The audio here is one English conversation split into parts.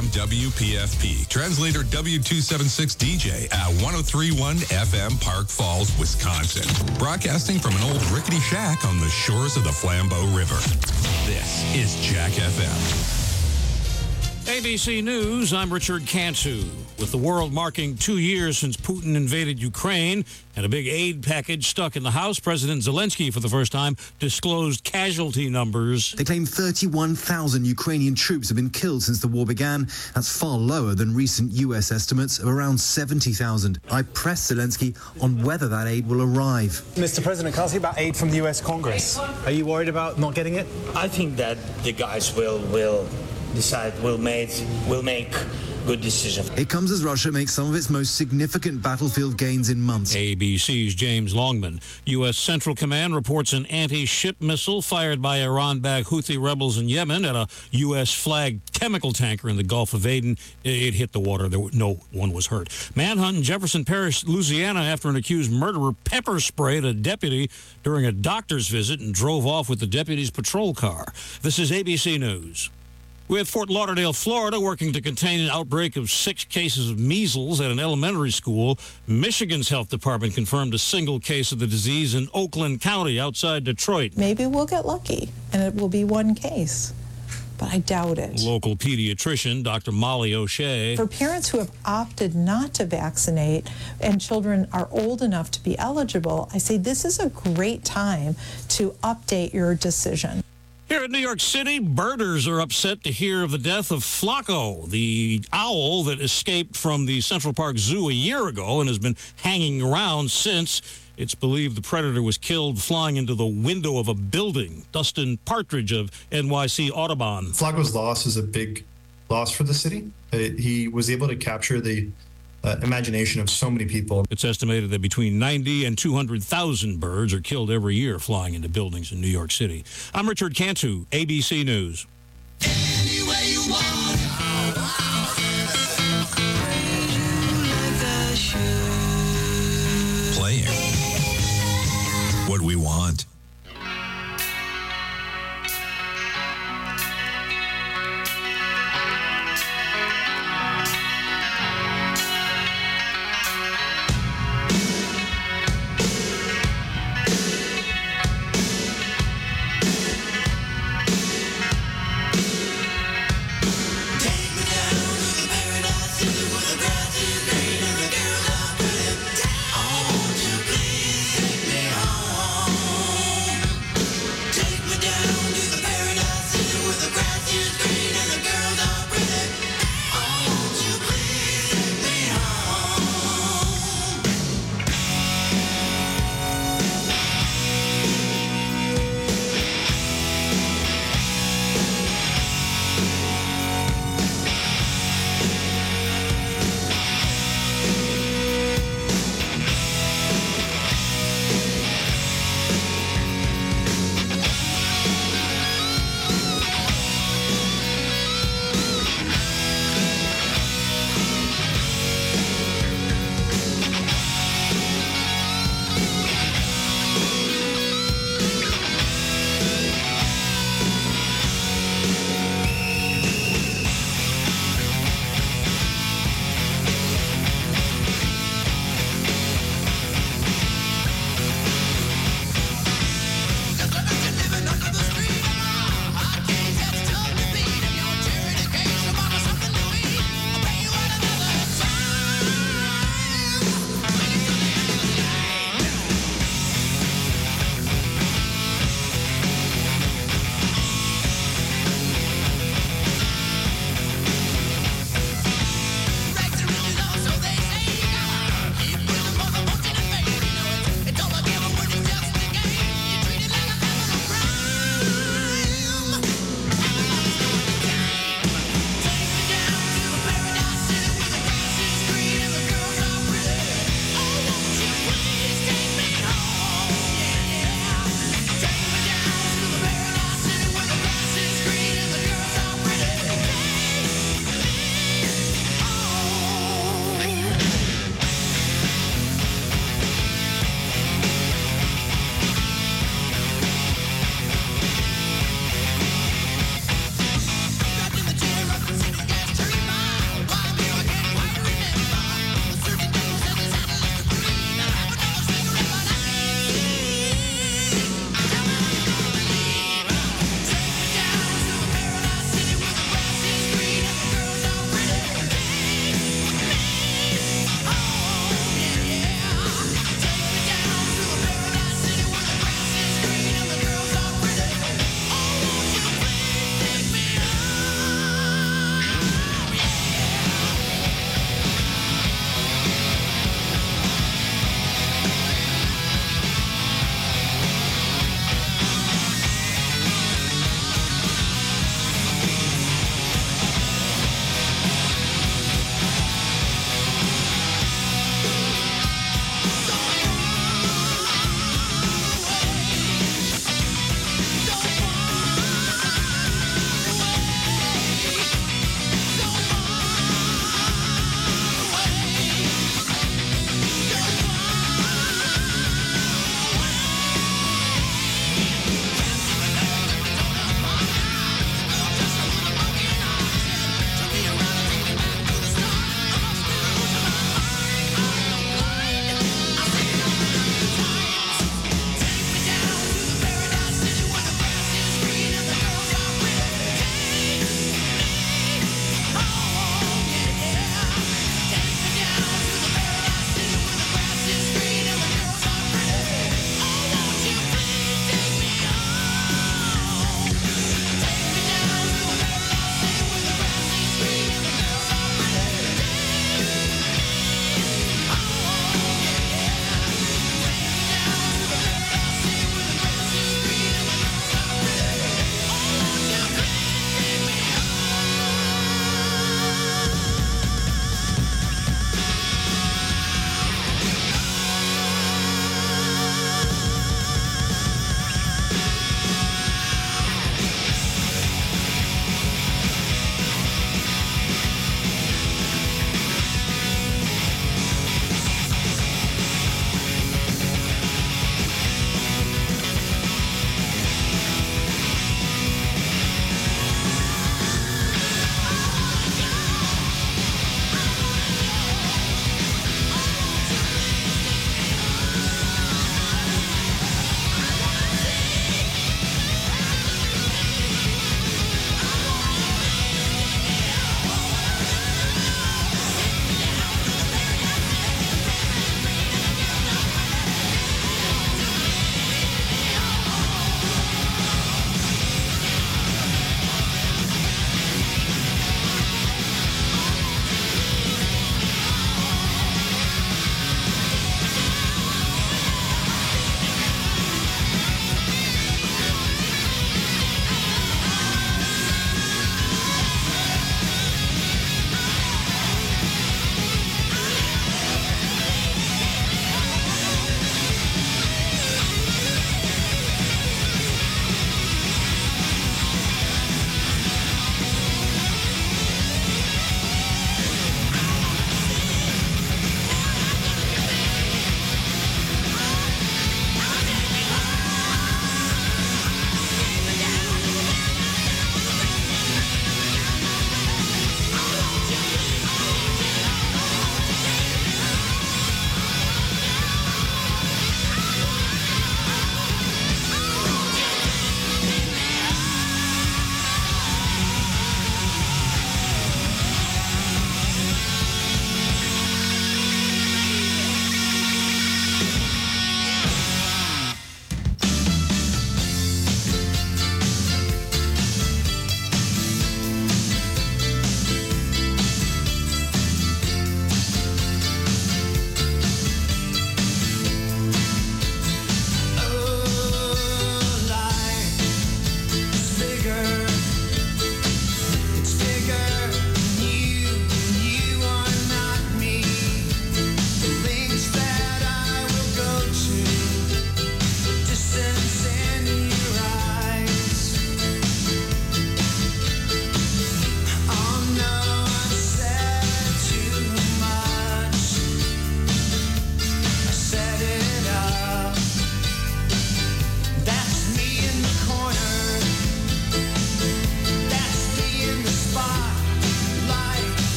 FM WPFP. Translator W276 DJ at 1031 FM Park Falls, Wisconsin. Broadcasting from an old rickety shack on the shores of the Flambeau River. This is Jack FM. ABC News, I'm Richard Cantu. With the world marking 2 years since Putin invaded Ukraine and a big aid package stuck in the House, President Zelensky, for the first time, disclosed casualty numbers. They claim 31,000 Ukrainian troops have been killed since the war began. That's far lower than recent U.S. estimates of around 70,000. I pressed Zelensky on whether that aid will arrive. Mr. President, can I ask you about aid from the U.S. Congress? Are you worried about not getting it? I think that the guys will decide, will make good decisions. It comes as Russia makes some of its most significant battlefield gains in months. ABC's James Longman. U.S. Central Command reports an anti-ship missile fired by Iran-backed Houthi rebels in Yemen at a U.S.-flagged chemical tanker in the Gulf of Aden. It hit the water. No one was hurt. Manhunt in Jefferson Parish, Louisiana, after an accused murderer pepper sprayed a deputy during a doctor's visit and drove off with the deputy's patrol car. This is ABC News. With Fort Lauderdale, Florida, working to contain an outbreak of 6 cases of measles at an elementary school, Michigan's health department confirmed a single case of the disease in Oakland County outside Detroit. Maybe we'll get lucky and it will be one case, but I doubt it. Local pediatrician Dr. Molly O'Shea. For parents who have opted not to vaccinate and children are old enough to be eligible, I say this is a great time to update your decision. Here in New York City, birders are upset to hear of the death of Flacco, the owl that escaped from the Central Park Zoo a year ago and has been hanging around since. It's believed the predator was killed flying into the window of a building. Dustin Partridge of NYC Audubon. Flacco's loss is a big loss for the city. He was able to capture the imagination of so many people. It's estimated that between 90 and 200,000 birds are killed every year flying into buildings in New York City. I'm Richard Cantu, ABC News. Any way you want. Playing what we want. Take me down to the paradise with the grass is green and the girls are pretty. I want you, please take me home. 'Cause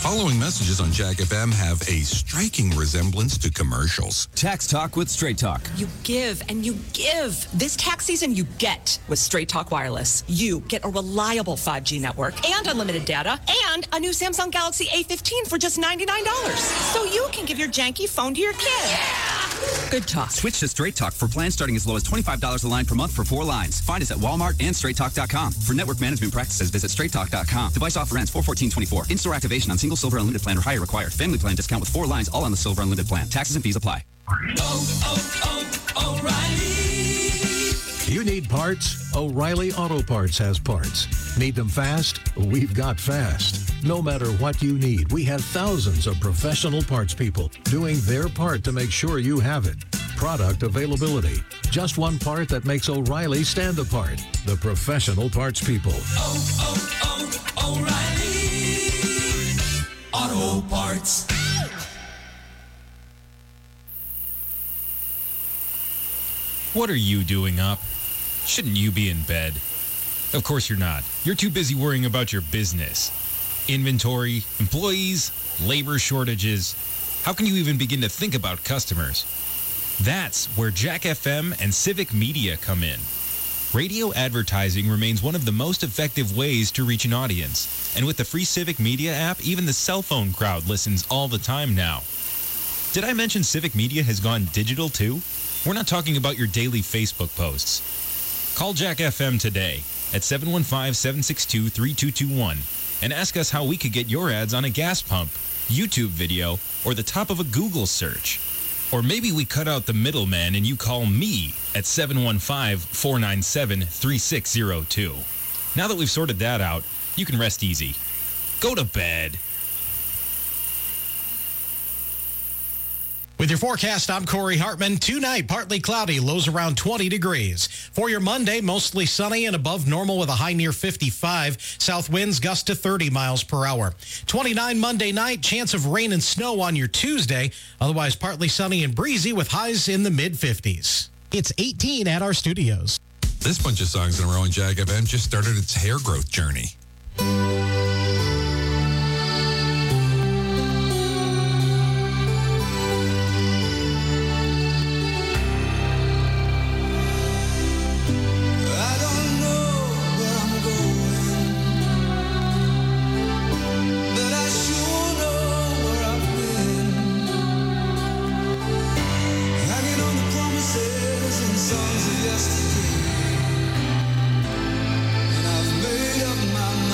following messages on Jack FM have a striking resemblance to commercials. Tax Talk with Straight Talk. You give and you give. This tax season, you get with Straight Talk Wireless. You get a reliable 5G network and unlimited data and a new Samsung Galaxy A15 for just $99. So you can give your janky phone to your kid. Yeah! Good talk. Switch to Straight Talk for plans starting as low as $25 a line per month for 4 lines. Find us at Walmart and StraightTalk.com. For network management practices, visit StraightTalk.com. Device offer ends 4/14/24. In-store activation on single Silver Unlimited plan or higher required. Family plan discount with 4 lines all on the Silver Unlimited plan. Taxes and fees apply. You need parts? O'Reilly Auto Parts has parts. Need them fast? We've got fast. No matter what you need, we have thousands of professional parts people doing their part to make sure you have it. Product availability. Just one part that makes O'Reilly stand apart. The professional parts people. O'Reilly Auto Parts. What are you doing up? Shouldn't you be in bed? Of course you're not. You're too busy worrying about your business. Inventory, employees, labor shortages. How can you even begin to think about customers? That's where Jack FM and Civic Media come in. Radio advertising remains one of the most effective ways to reach an audience. And with the free Civic Media app, even the cell phone crowd listens all the time now. Did I mention Civic Media has gone digital too? We're not talking about your daily Facebook posts. Call Jack FM today at 715-762-3221 and ask us how we could get your ads on a gas pump, YouTube video, or the top of a Google search. Or maybe we cut out the middleman and you call me at 715-497-3602. Now that we've sorted that out, you can rest easy. Go to bed. With your forecast, I'm Corey Hartman. Tonight, partly cloudy, lows around 20 degrees. For your Monday, mostly sunny and above normal with a high near 55. South winds gust to 30 miles per hour. 29 Monday night, chance of rain and snow on your Tuesday. Otherwise, partly sunny and breezy with highs in the mid-50s. It's 18 at our studios. This bunch of songs in a row on Jack FM just started its hair growth journey. Songs of yesterday, and I've made up my mind.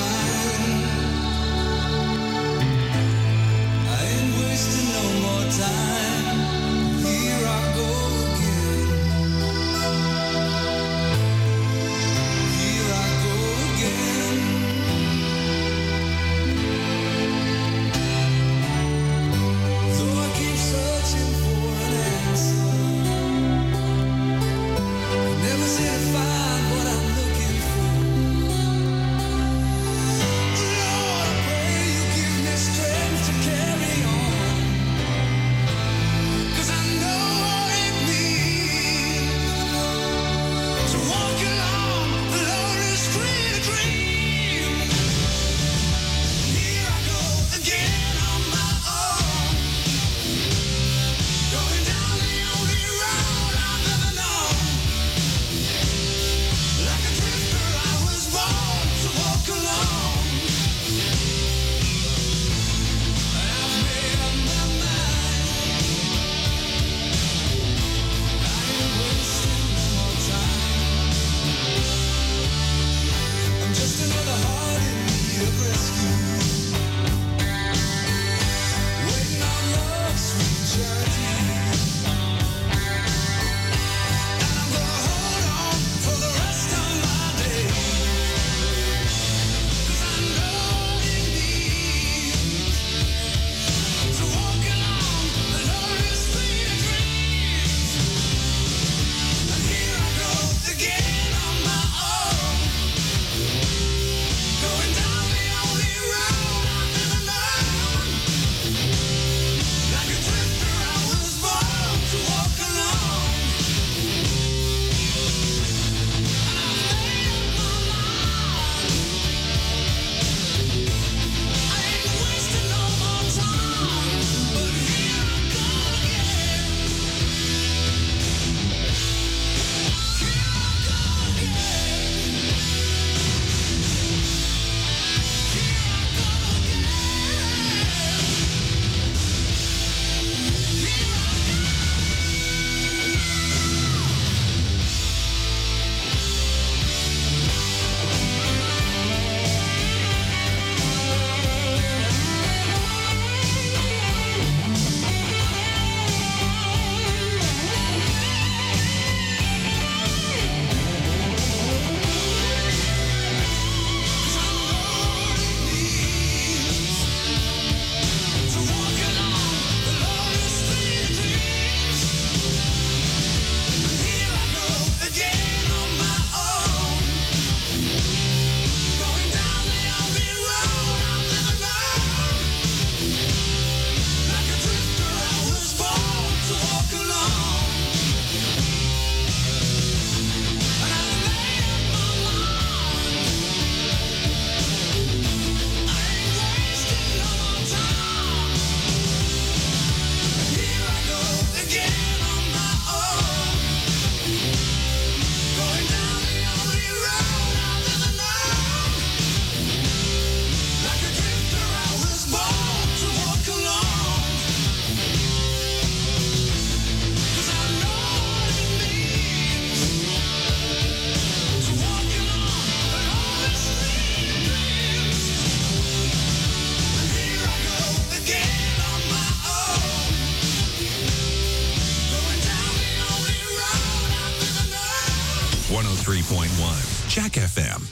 103.1. Jack FM.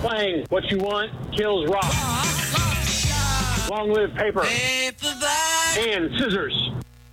playing What You Want Kills Rock. Long live paper. And scissors.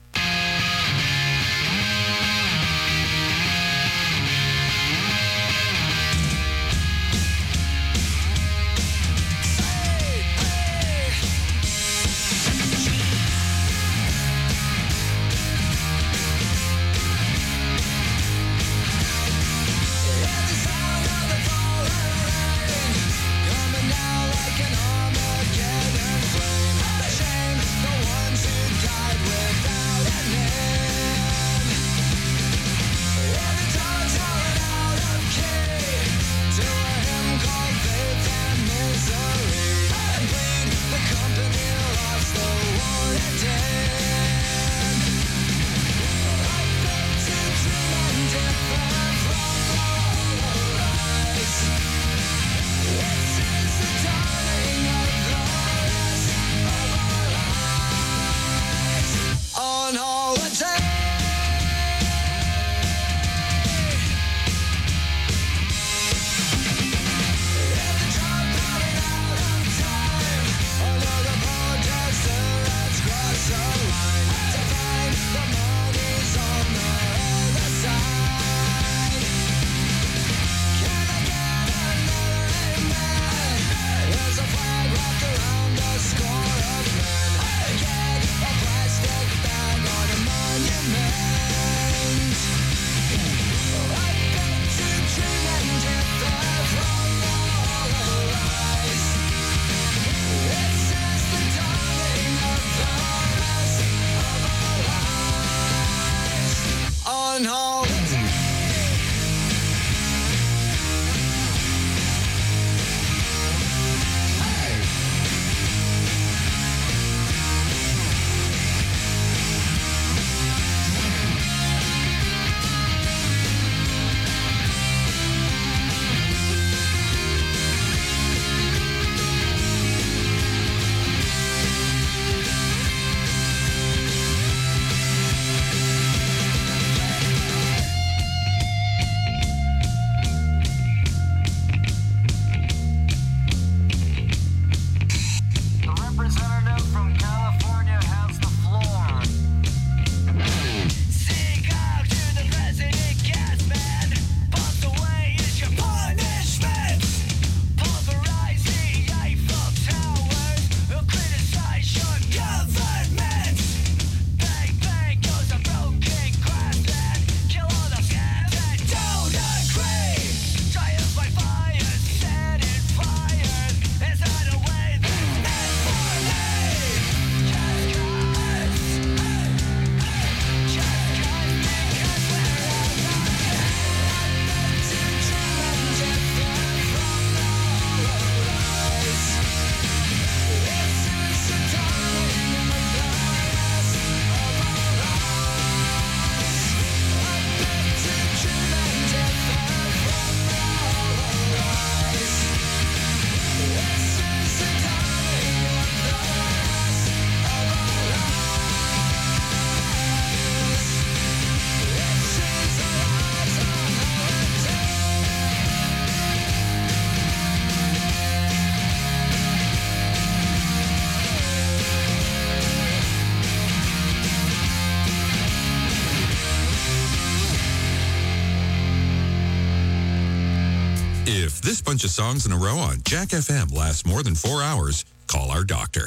If this bunch of songs in a row on Jack FM lasts more than 4 hours, call our doctor.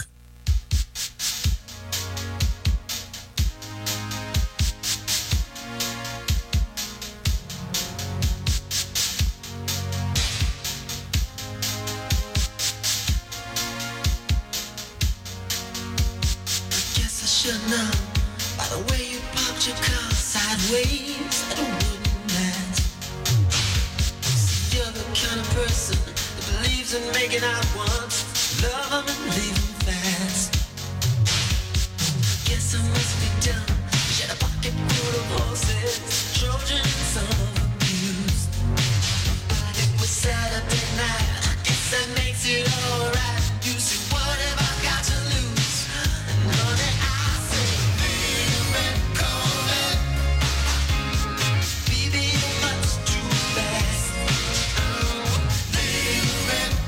Guess I should know by the way you parked your car sideways at a wooden mat. You're the kind of person that believes in making out once, love and leaving fast. Guess I must be dumb. She had a pocket full of horses, Trojan son of abuse. But it was Saturday night. I guess that makes it alright. You see, what have I got to lose? And honey, I say, leaving, calling. Baby, you're much too fast. Leaving,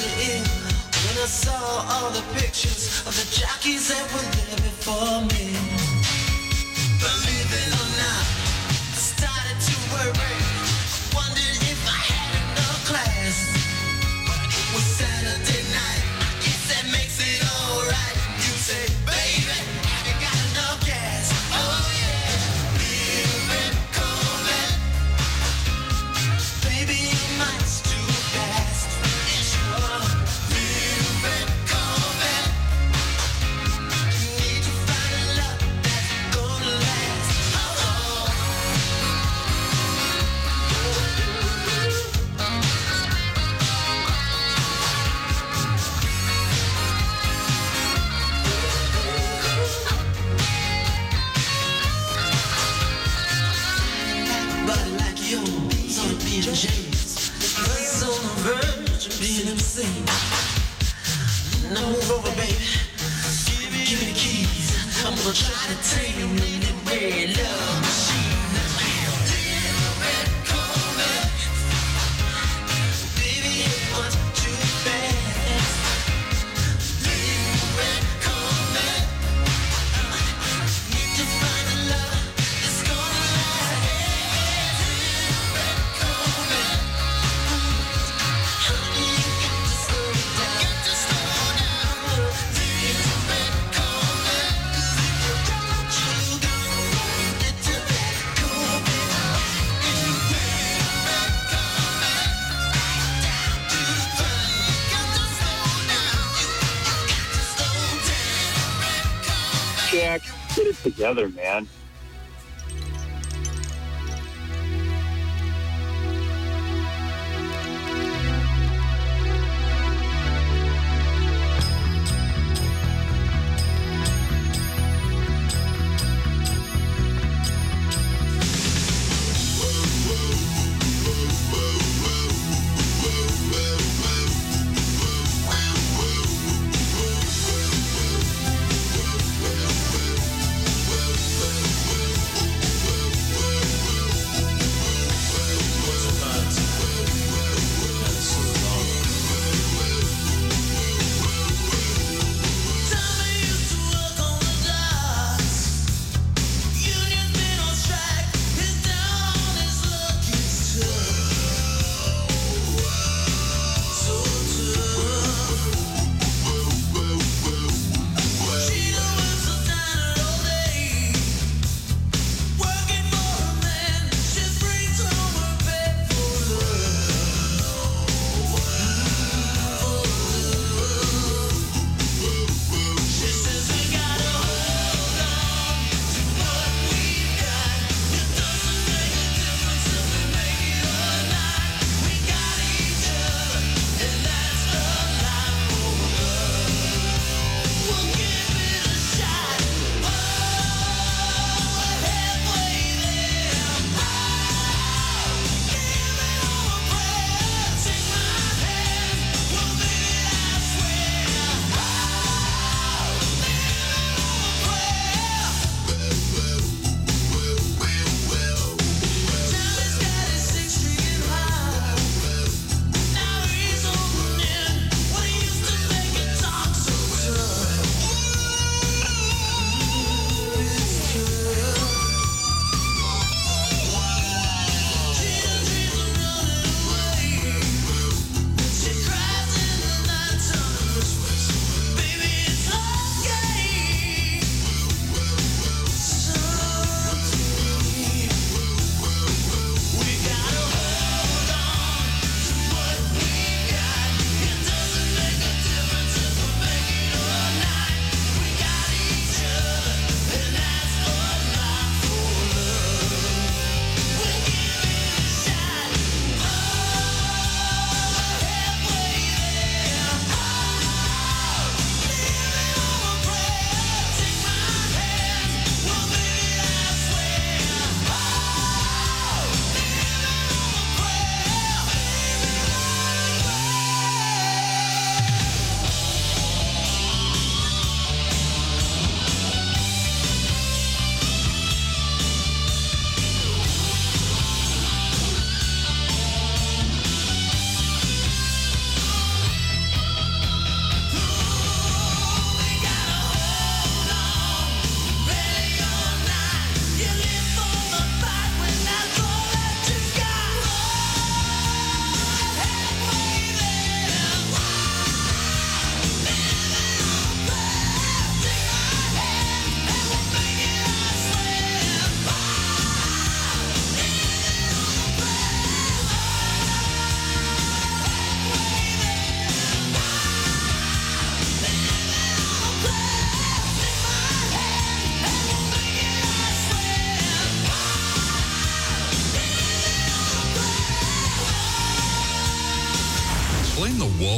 in when I saw all the pictures of the jockeys that were there before me. Believe it or not, I started to worry. Wondered if I had enough class. But it was Saturday night. I guess that makes it alright. You say, baby, have you got enough gas? Oh yeah. Living Corvette. Baby, you might too fast. Yes, you are. Living Corvette. You need to find a love that's gonna last. Body like yours on B&J's. It's on the verge of being insane. Now move over, baby. Give me the keys. I'm gonna try to tame the red love machine. Red Corvette. Baby, it was too fast. Red Corvette. Need to find a love that's gonna last. Red Corvette. Honey, you got to slow down. Got to slow down. Red Corvette. 'Cause if you don't, you gonna get to that Corvette. If you pay Red Corvette, down to the front, you got to slow down. You got to slow down. Red Corvette. Jack, get it together, man.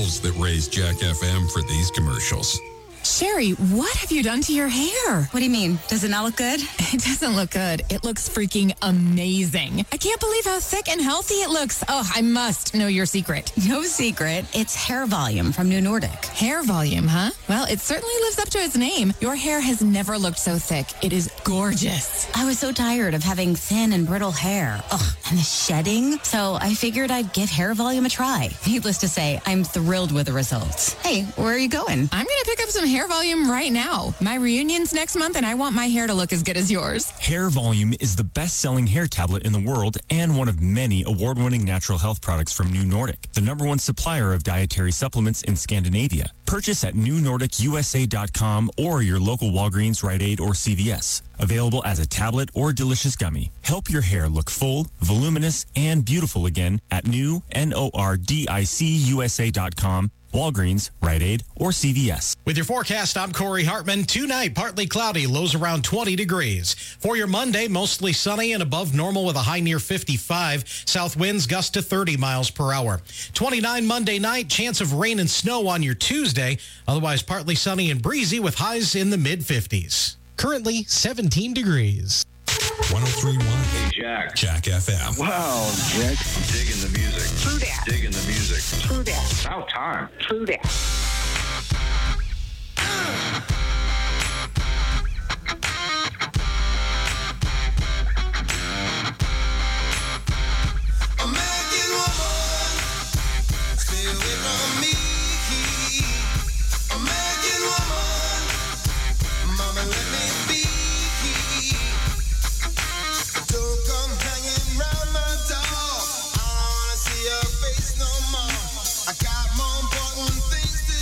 elves that raised Jack FM for these commercials. Sherry, what have you done to your hair? What do you mean? Does it not look good? It doesn't look good. It looks freaking amazing. I can't believe how thick and healthy it looks. Oh, I must know your secret. No secret. It's Hair Volume from New Nordic. Hair Volume, huh? Well, it certainly lives up to its name. Your hair has never looked so thick. It is gorgeous. I was so tired of having thin and brittle hair. Ugh, and the shedding. So I figured I'd give Hair Volume a try. Needless to say, I'm thrilled with the results. Hey, where are you going? I'm going to pick up some Hair Volume right now. My reunion's next month, and I want my hair to look as good as yours. Hair Volume is the best-selling hair tablet in the world and one of many award-winning natural health products from New Nordic, the #1 supplier of dietary supplements in Scandinavia. Purchase at newnordicusa.com or your local Walgreens, Rite Aid, or CVS. Available as a tablet or delicious gummy. Help your hair look full, voluminous, and beautiful again at newnordicusa.com, Walgreens, Rite Aid, or CVS. With your forecast, I'm Corey Hartman. Tonight, partly cloudy, lows around 20 degrees. For your Monday, mostly sunny and above normal with a high near 55. South winds gust to 30 miles per hour. 29 Monday night, chance of rain and snow on your Tuesday. Otherwise, partly sunny and breezy with highs in the mid-50s. Currently, 17 degrees. 103.1. Hey, Jack. Jack FM. Wow, Jack. I'm digging the music. True that. Digging the music. True that. About time. True that. American woman, stay away from me. American woman, mama, let me be. Don't come hanging round my door. I don't wanna see your face no more. I got more important things to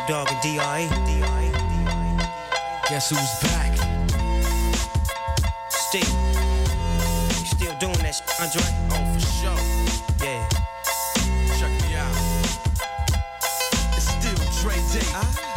Snoop Dogg and D.R.E. Guess who's back? Steve. You still doing that shit, Andre? Oh, for sure. Yeah. Check me out. It's still Dre Day,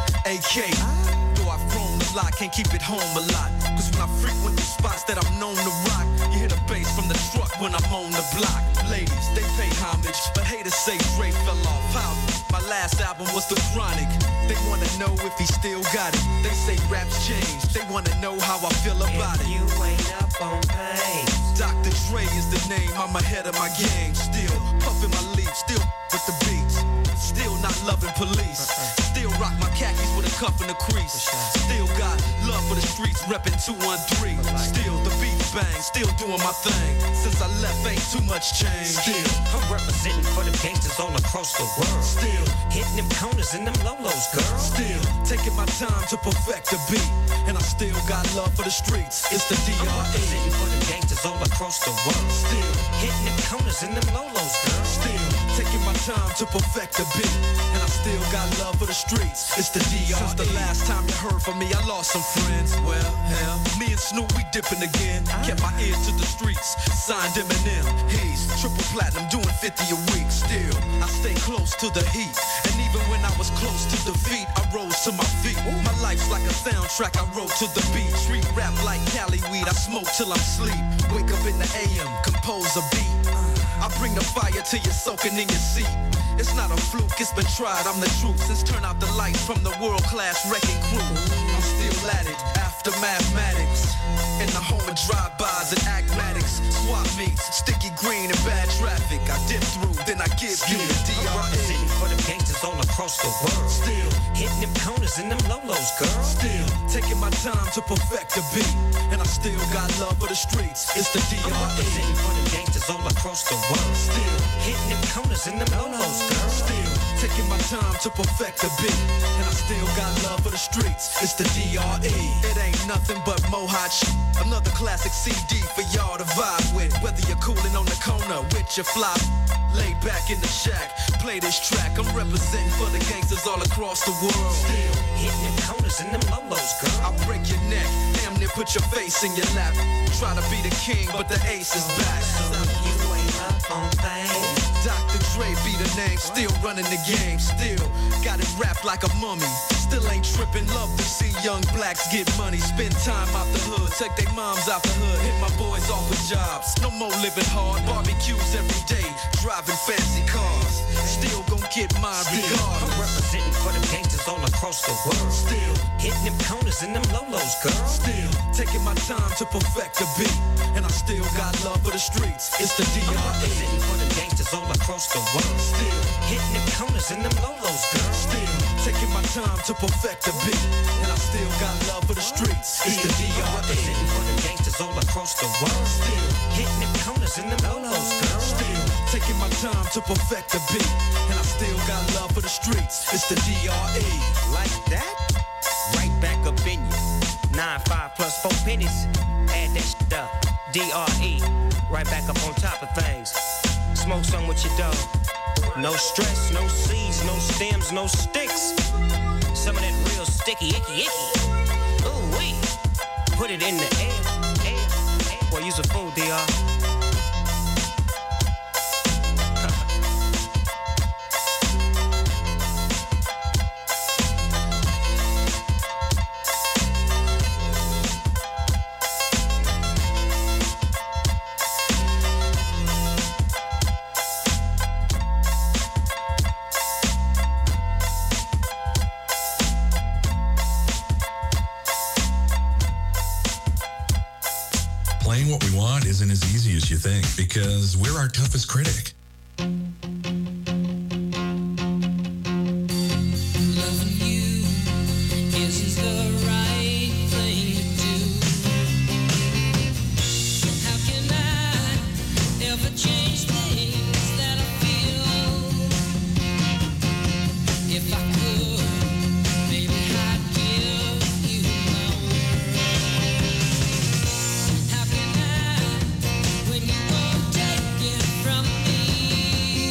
AK. Though I've grown a lot, can't keep it home a lot. Cause when I frequent the spots that I'm known to rock, you hear the bass from the truck when I'm on the block. Ladies, they pay homage, but haters say Dre fell off. How? My last album was The Chronic. They wanna know if he still got it. They say raps changed. They wanna know how I feel about it. You ain't up on pain. Dr. Dre is the name. I'm ahead of my game. Still puffin' my leaf. Still with the beats. Still not loving police. Still rock my khakis with a cuff and a crease. Still got love for the streets, reppin' 213. Still the beat bang. Still doing my thing. Since I left, ain't too much change. Still I'm representing for the gangsters all across the world. Still hitting them corners and them lolos, girl. Still taking my time to perfect the beat, and I still got love for the streets. It's the D.R.E. I'm representing for the gangsters all across the world. Still hitting them corners and them lolos, girl. Still taking my time to perfect the beat, and I still got love for the streets. It's the D.R.E. Since the last time you heard from me, I lost some friends. Well, hell, me and Snoop, we dipping again. Kept my ear to the streets, signed Eminem. He's triple platinum, doing 50 a week. Still, I stay close to the heat, and even when I was close to defeat, I rose to my feet. My life's like a soundtrack, I wrote to the beat. Street rap like Cali weed, I smoke till I'm sleep. Wake up in the AM, compose a beat. I bring the fire till you're soaking in your seat. It's not a fluke, it's been tried, I'm the truth. Since turn out the lights from the world-class wrecking crew, I'm still at it, after mathematics. In the home of drive-bys and acmatics. Swap meets, sticky green and bad traffic. I dip through, then I give you the D.R.E. I'm representing for them gangsters all across the world. Still hitting them corners and them lolos, girl. Still taking my time to perfect the beat, and I still got love for the streets. It's the D.R.E. I'm representing for them gangsters all across the world. Still hitting them corners and them lolos, girl. Still taking my time to perfect the beat, and I still got love for the streets. It's the D.R.E. It ain't nothing but mohawk shit. Another classic CD for y'all to vibe with. Whether you're coolin' on the corner with your fly, lay back in the shack, play this track. I'm representing for the gangsters all across the world. Still hitting them corners and them lolos, girl. I'll break your neck, damn near put your face in your lap. Try to be the king, but the ace is back. So you ain't up on things. Dr. Dre be the name, still running the game. Still got it wrapped like a mummy. Still ain't tripping, love to see young blacks get money. Spend time out the hood, take their moms out the hood. Hit my boys off with jobs, no more living hard. Barbecues every day, driving fancy cars. Still gon' get mine regardless. I'm representing for them gangsters all across the world. Still hitting them corners and them lolos, girl. Still taking my time to perfect the beat, and I still got love for the streets. It's the D.R.E. I'm representing for them gangsters all across the world. Still hitting them corners and them lolos, girl. Still taking my time to perfect the beat, and I still got love for the streets. It's the D.R.E. I'm representing for them gangsters all across the world. Still hitting them corners and them lolos, girl. Still taking my time to perfect the beat, and I still got love for the streets. It's the D.R.E. Like that? Right back up in you. 9-5 plus 4 pennies. Add that shit up. D.R.E. Right back up on top of things. Smoke some with your dog. No stress, no seeds, no stems, no sticks. Some of that real sticky, icky. Ooh wee. Put it in the air. Boy, use a fool, D.R. Playing what we want isn't as easy as you think because we're our toughest critic. When you won't take it from me.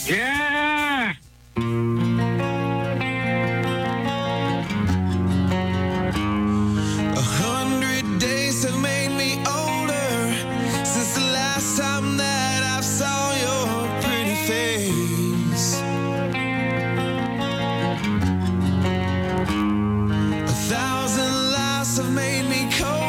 Yeah! 100 days have made me older since the last time that I saw your pretty face. 1,000 lives have made me cold.